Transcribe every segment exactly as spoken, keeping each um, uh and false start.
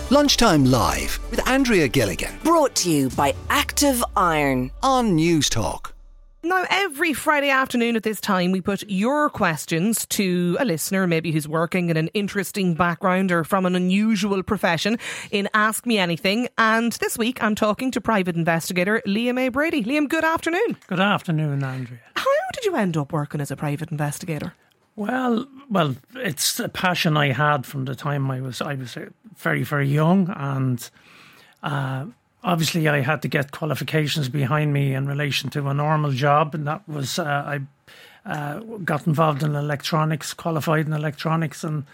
Lunchtime Live with Andrea Gilligan Brought to you by Active Iron on News Talk. Now, every Friday afternoon at this time, we put your questions to a listener, maybe who's working in an interesting background or from an unusual profession, in Ask Me Anything. And this week, I'm talking to private investigator Liam A. Brady. Liam, good afternoon. Good afternoon, Andrea. How did you end up working as a private investigator? Well, well, it's a passion I had from the time I was I was very, very young, and uh, obviously I had to get qualifications behind me in relation to a normal job, and that was uh, I uh, got involved in electronics, qualified in electronics, and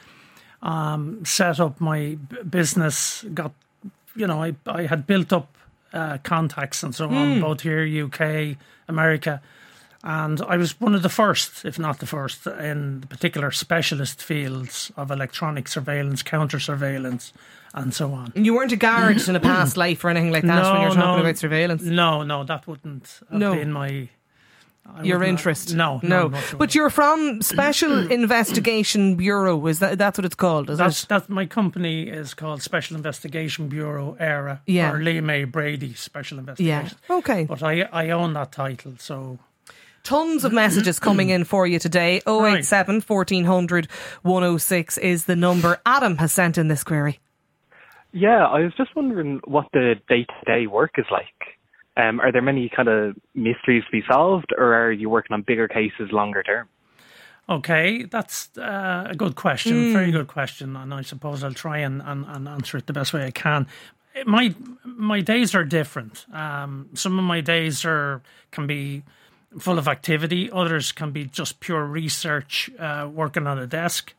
um, set up my b- business. Got, you know, I I had built up uh, contacts and so on, Mm. both here, U K, America. And I was one of the first, if not the first, in the particular specialist fields of electronic surveillance, counter surveillance, and so on. You weren't a guard in a past life or anything like that no, when you're talking no, about surveillance? No, no, that wouldn't have No. been my... I Your wouldn't interest? have- no, no. no. not at all. But you're from Special Investigation Bureau, is that that's what it's called? Is That's, it? that my company is called Special Investigation Bureau ERA, Yeah. or Liam A. Brady Special Yeah. Investigation. Okay. But I, I own that title, so... Tons of messages coming in for you today. oh eight seven, fourteen hundred, one oh six is the number. Adam has sent in this query. Yeah, I was just wondering what the day-to-day work is like. Um, are there many kind of mysteries to be solved, or are you working on bigger cases longer term? Okay, that's uh, a good question, very good question, and I suppose I'll try and, and, and answer it the best way I can. My my days are different. Um, some of my days are can be full of activity. Others can be just pure research, uh, working on a desk.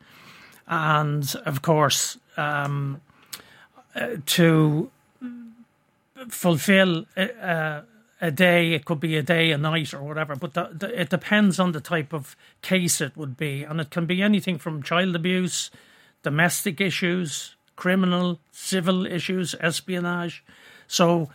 And, of course, um, uh, to fulfill a, a day, it could be a day, a night or whatever, but the, the, it depends on the type of case it would be. And it can be anything from child abuse, domestic issues, criminal, civil issues, espionage. So...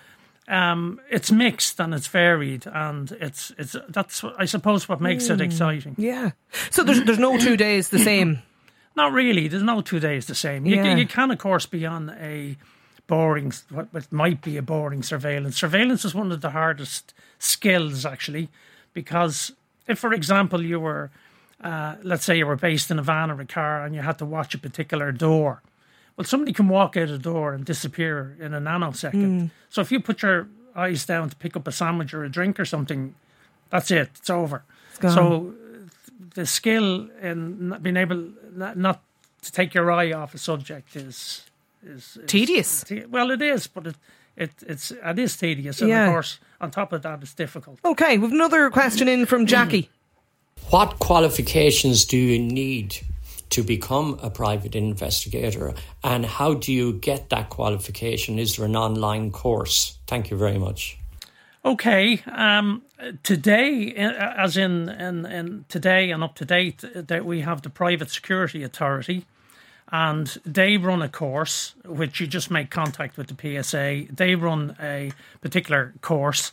Um, it's mixed and it's varied, and it's it's that's I suppose what makes it exciting. Yeah. So there's there's no two days the same. Not really. There's no two days the same. You, Yeah. can, you can, of course, be on a boring, what, what might be a boring surveillance. Surveillance is one of the hardest skills, actually, because if, for example, you were, uh, let's say, you were based in a van or a car, and you had to watch a particular door. Well, somebody can walk out a door and disappear in a nanosecond. Mm. So if you put your eyes down to pick up a sandwich or a drink or something, that's it. It's over. gone. So the skill in not being able not, not to take your eye off a subject is is, is Tedious. te- well, it is, but it, it it's it is tedious, and Yeah. of course, on top of that, it's difficult. Okay, we've another question in from Jackie. What qualifications do you need to become a private investigator, and how do you get that qualification? Is there an online course? Thank you very much. Okay, um, today, uh, as in, in, in today and up to date, uh, that we have the Private Security Authority, and they run a course which you just make contact with the P S A. They run a particular course,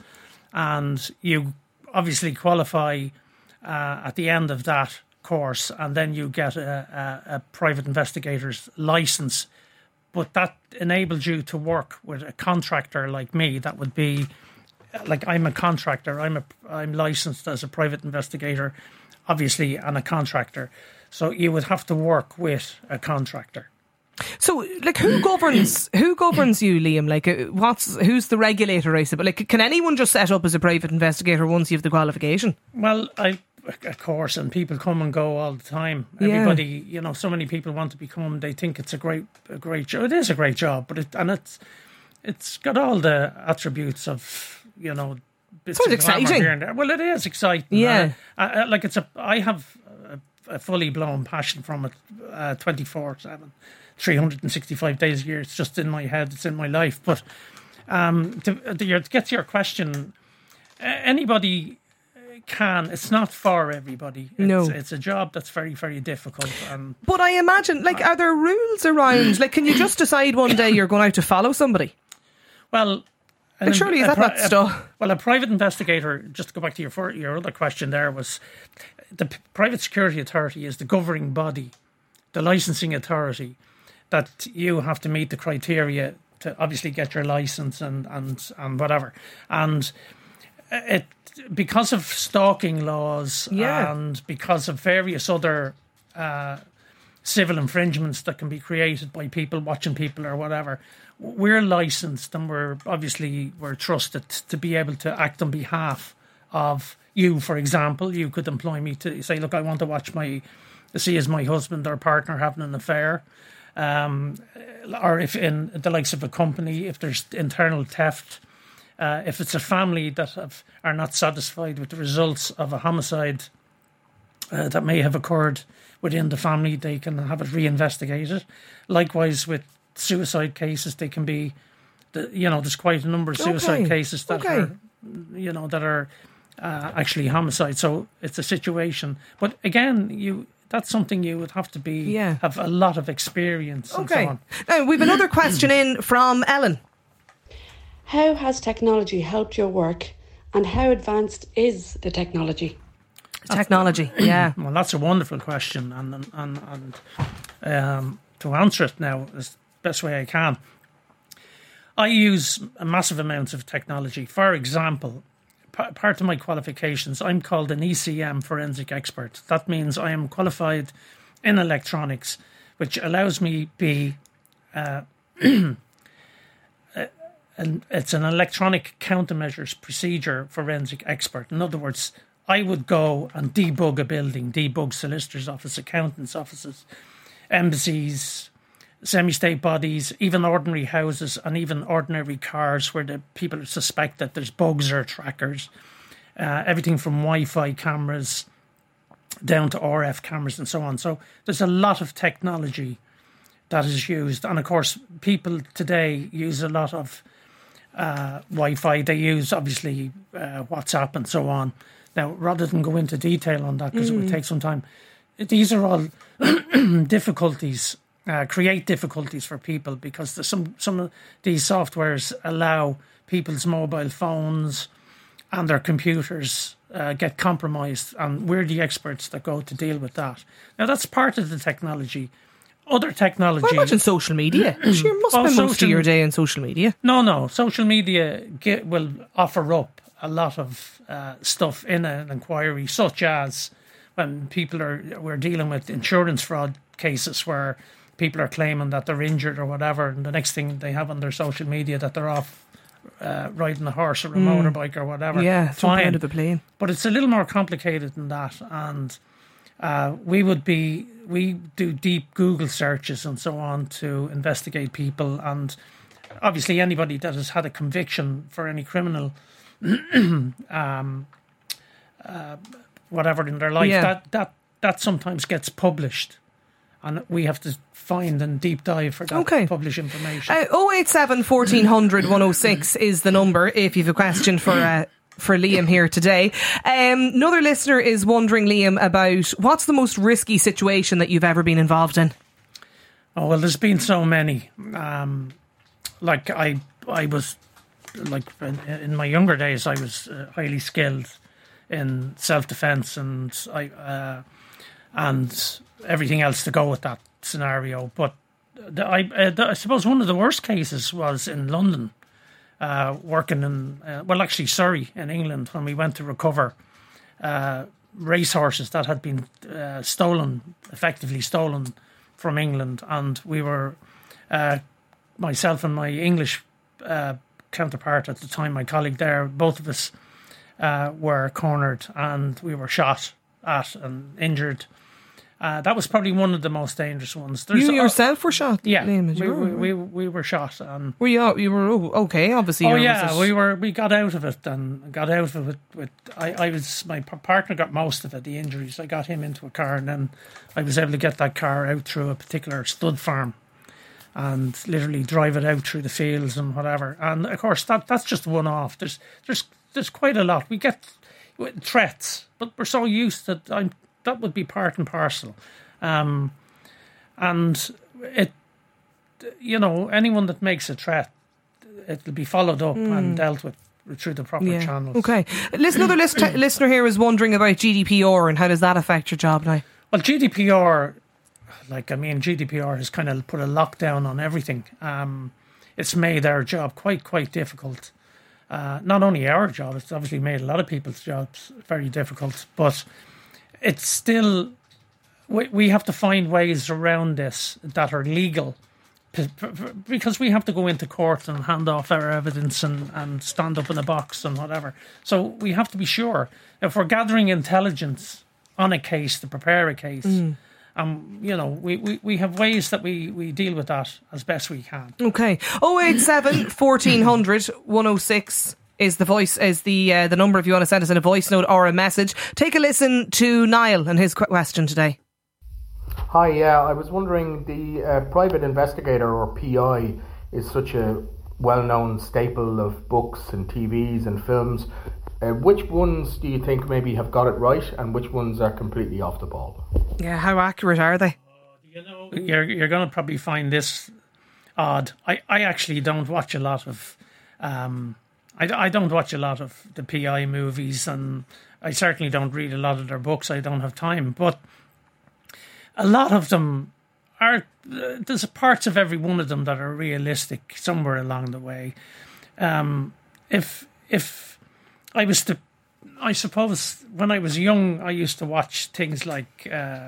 and you obviously qualify uh, at the end of that course, and then you get a, a, a private investigator's license. But that enables you to work with a contractor like me. That would be like I'm a contractor. I'm a I'm licensed as a private investigator, obviously, and a contractor. So you would have to work with a contractor. So, like, who governs who governs you, Liam? Like, uh, what's who's the regulator? I suppose. Like, can anyone just set up as a private investigator once you have the qualification? Well, I. Of course, and people come and go all the time. Yeah. Everybody, you know, so many people want to become. They think it's a great, a great job. It is a great job, but it and it's, it's got all the attributes of, you know, bits Sounds of glamour exciting. here and there. Well, it is exciting. Yeah. Uh, uh, like it's a. I have a, a fully blown passion from it, uh, twenty-four seven, three hundred sixty-five days a year. It's just in my head. It's in my life. But um, to, to, your, to get to your question, uh, anybody can. It's not for everybody. It's, No. it's a job that's very, very difficult. And But I imagine, like, are there rules around? Like, can you just decide one day you're going out to follow somebody? well, Like, surely is that pri- not stuff? Well, a private investigator. Just to go back to your fir- your other question, there was the P- Private Security Authority is the governing body, the licensing authority. that you have to meet the criteria to obviously get your license and, and, and whatever. And it because of stalking laws Yeah. and because of various other uh, civil infringements that can be created by people watching people or whatever, we're licensed and we're obviously we're trusted to be able to act on behalf of you. For example, you could employ me to say, look, I want to watch my see as my husband or partner having an affair. Um, or if in the likes of a company, if there's internal theft, uh, if it's a family that have, are not satisfied with the results of a homicide uh, that may have occurred within the family, they can have it reinvestigated. Likewise, with suicide cases, they can be, the, you know, there's quite a number of suicide Okay. cases that Okay. are, you know, that are uh, actually homicide. So it's a situation. But again, you. That's something you would have to be Yeah. have a lot of experience and Okay. so on. Now, we've another question in from Ellen. How has technology helped your work, and how advanced is the technology? Technology, yeah. Well, that's a wonderful question, and and and, and um, to answer it now is the best way I can. I use a massive amounts of technology. For example, p- part of my qualifications, I'm called an E C M forensic expert. That means I am qualified in electronics, which allows me be. Uh, And it's an electronic countermeasures procedure forensic expert. In other words, I would go and debug a building, debug solicitors' office, accountants' offices, embassies, semi-state bodies, even ordinary houses and even ordinary cars where the people suspect that there's bugs or trackers. Uh, everything from Wi-Fi cameras down to R F cameras and so on. So there's a lot of technology that is used. And of course, people today use a lot of Uh, Wi-Fi. They use obviously uh, WhatsApp and so on. Now, rather than go into detail on that because mm. it would take some time, these are all difficulties, uh, create difficulties for people because there's some some of these softwares allow people's mobile phones and their computers uh, get compromised, and we're the experts that go to deal with that. Now, that's part of the technology. Other technology. Well, imagine social media. You must Well, spend most social- of your day on social media. No, no. Social media get, will offer up a lot of uh, stuff in an inquiry, such as when people are we're dealing with insurance fraud cases where people are claiming that they're injured or whatever, and the next thing they have on their social media that they're off uh, riding a horse or a motorbike or whatever. Yeah, jumping Fine. out of a plane. But it's a little more complicated than that, and uh, we would be we do deep Google searches and so on to investigate people, and obviously anybody that has had a conviction for any criminal um, uh, whatever in their life, Yeah. that that that sometimes gets published, and we have to find and deep dive for that Okay. published information. Uh, oh eight seven, fourteen hundred, one oh six is the number if you have a question for uh, for Liam here today. Um, another listener is wondering, Liam, about what's the most risky situation that you've ever been involved in? Oh, well, there's been so many. Um, like I, I was, like in, in my younger days, I was uh, highly skilled in self-defense and I, uh, and everything else to go with that scenario. But the, I, uh, the, I suppose one of the worst cases was in London, uh, working in, uh, well, actually Surrey in England, when we went to recover uh, racehorses that had been uh, stolen, effectively stolen from England, and we were, uh, myself and my English uh, counterpart at the time, my colleague there, both of us uh, were cornered and we were shot at and injured. Uh, that was probably one of the most dangerous ones. There's You a- yourself were shot? yeah, Liam, we, you we, were, we, we were shot. And were you, you were oh, okay, obviously. oh you yeah, was we were. We got out of it and got out of it with. with I, I was my p- partner got most of it, the injuries. I got him into a car, and then I was able to get that car out through a particular stud farm, and literally drive it out through the fields and whatever. And of course, that that's just one off. There's there's there's quite a lot. We get threats, but we're so used that I'm that would be part and parcel. Um, and it, you know, anyone that makes a threat, it'll be followed up mm. and dealt with through the proper yeah. channels. Okay. Listen, another list- listener here is wondering about G D P R and how does that affect your job now? Well, G D P R like, I mean, G D P R has kind of put a lockdown on everything. Um, it's made our job quite, quite difficult. Uh, not only our job, it's obviously made a lot of people's jobs very difficult, but it's still, we, we have to find ways around this that are legal, because we have to go into court and hand off our evidence and, and stand up in a box and whatever. So we have to be sure, if we're gathering intelligence on a case to prepare a case, mm. Um, you know, we, we, we have ways that we, we deal with that as best we can. Okay. oh eight seven, fourteen hundred, one oh six is the voice, is the uh, the number if you want to send us in a voice note or a message. Take a listen to Niall and his question today. Hi, yeah, I was wondering, the uh, private investigator, or P I, is such a well-known staple of books and T Vs and films. Uh, which ones do you think maybe have got it right, and which ones are completely off the ball? Yeah, how accurate are they? You know, you're you're going to probably find this odd. I, I actually don't watch a lot of, um, I, I don't watch a lot of the P I movies, and I certainly don't read a lot of their books. I don't have time, but a lot of them are. Uh, there's parts of every one of them that are realistic somewhere along the way. Um, if if I was to, I suppose when I was young, I used to watch things like uh,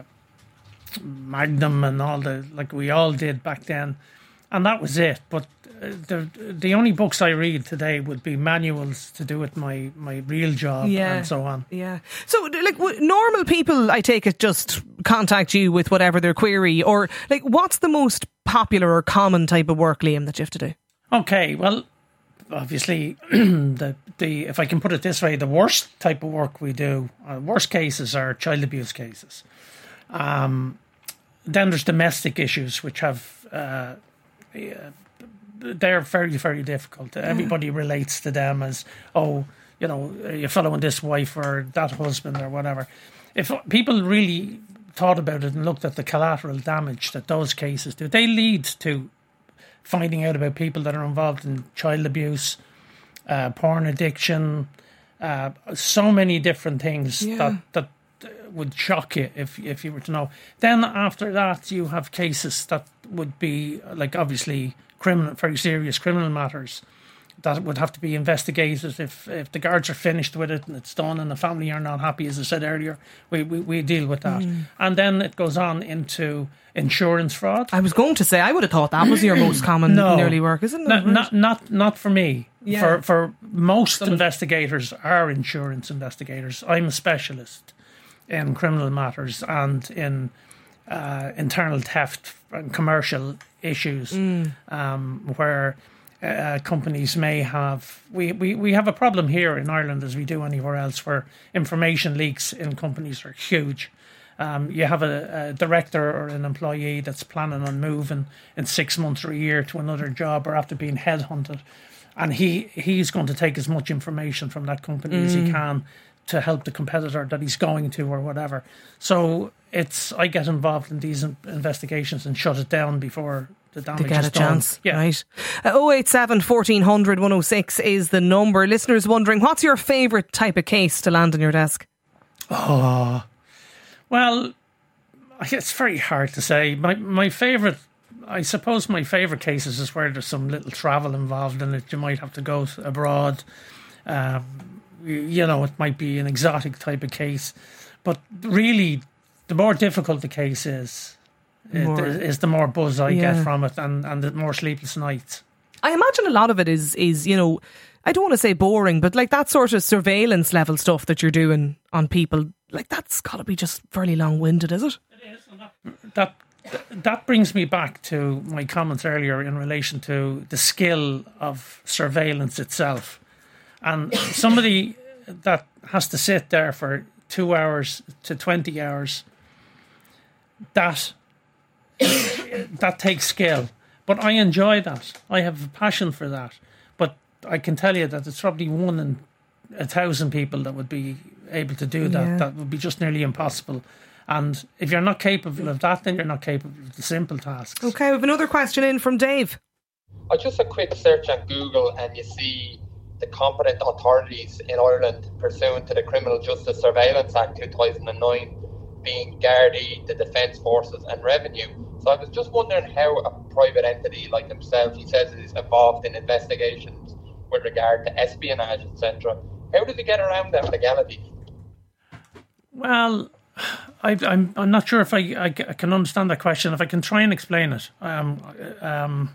Magnum and all the, like we all did back then, and that was it. But the the only books I read today would be manuals to do with my, my real job yeah. and so on. Yeah. So, like, normal people, I take it, just contact you with whatever their query, or like, what's the most popular or common type of work, Liam, that you have to do? Okay, well, obviously, the the if I can put it this way, the worst type of work we do, uh, worst cases are child abuse cases. Um, then there's domestic issues, which have uh, they're very very difficult. Yeah. Everybody relates to them as, oh, you know, you're following this wife or that husband or whatever. If people really thought about it and looked at the collateral damage that those cases do, they lead to finding out about people that are involved in child abuse, uh, porn addiction, uh, so many different things yeah. that that would shock you if if you were to know. Then after that, you have cases that would be like obviously criminal, very serious criminal matters that would have to be investigated. If if the guards are finished with it and it's done, and the family are not happy, as I said earlier, we we, we deal with that. Mm. And then it goes on into insurance fraud. I was going to say, I would have thought that was your most common no, nearly work, isn't it? No, not not not for me. Yeah. For for most Some investigators are insurance investigators. I'm a specialist in criminal matters and in uh, internal theft and commercial issues, mm. um, where uh, companies may have. We, we, we have a problem here in Ireland, as we do anywhere else, where information leaks in companies are huge. Um, you have a, a director or an employee that's planning on moving in six months or a year to another job, or after being headhunted, and he he's going to take as much information from that company mm. as he can to help the competitor that he's going to or whatever. So it's I get involved in these investigations and shut it down before the damage to get is a done. chance. Yeah. Right. Uh, oh eight seven, fourteen hundred, one oh six is the number. Listeners wondering, what's your favourite type of case to land on your desk? Oh, well, it's very hard to say. My my favourite, I suppose my favourite cases is where there's some little travel involved in it. You might have to go abroad. Um, you, you know, it might be an exotic type of case. But really, the more difficult the case is, more, it, is the more buzz I yeah. get from it, and, and the more sleepless nights. I imagine a lot of it is, is, you know, I don't want to say boring, but like that sort of surveillance level stuff that you're doing on people, like that's got to be just fairly long-winded, is it? It is. And that, that, that brings me back to my comments earlier in relation to the skill of surveillance itself. And somebody that has to sit there for two hours to twenty hours, that that takes skill. But I enjoy that. I have a passion for that. But I can tell you that it's probably one in a thousand people that would be able to do that. Yeah. That would be just nearly impossible. And if you're not capable of that, then you're not capable of the simple tasks. Okay, we have another question in from Dave. I just a quick search on Google and you see the competent authorities in Ireland pursuant to the Criminal Justice Surveillance Act two thousand nine being Gardaí, the Defence Forces and Revenue. So I was just wondering how a private entity like himself, he says is involved in investigations with regard to espionage, et cetera. How does he get around that legality? Well, I, I'm I'm not sure if I, I, I can understand that question. If I can try and explain it. Um, um,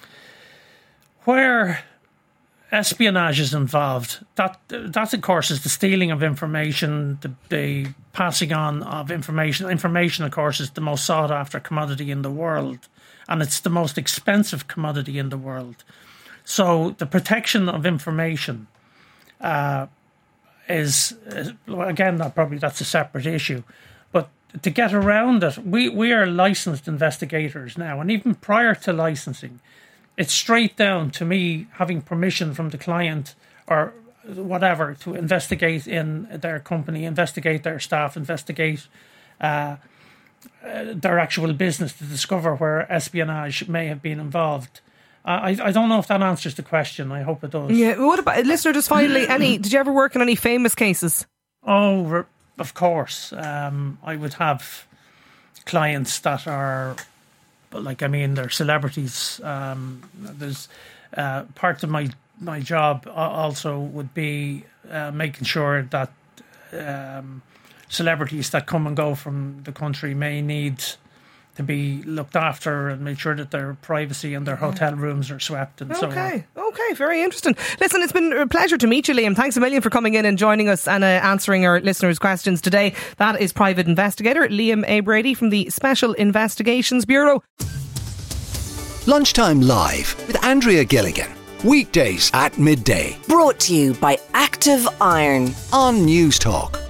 where espionage is involved, that that of course is the stealing of information, the, the passing on of information. Information, of course, is the most sought after commodity in the world, and it's the most expensive commodity in the world. So the protection of information uh, is, is again, that probably that's a separate issue. But to get around it, we, we are licensed investigators now, and even prior to licensing, it's straight down to me having permission from the client or whatever to investigate in their company, investigate their staff, investigate uh, their actual business to discover where espionage may have been involved. I, I don't know if that answers the question. I hope it does. Yeah. What about, listener, just finally, any, did you ever work in any famous cases? Oh, of course. Um, I would have clients that are, like, I mean, they're celebrities. Um, there's uh, part of my my job also would be uh, making sure that um, celebrities that come and go from the country may need to be looked after and make sure that their privacy and their hotel rooms are swept and okay. so on. Okay, okay, very interesting. Listen, it's been a pleasure to meet you, Liam. Thanks a million for coming in and joining us and uh, answering our listeners' questions today. That is private investigator Liam A. Brady from the Special Investigations Bureau. Lunchtime Live with Andrea Gilligan. Weekdays at midday Brought to you by Active Iron on News Talk.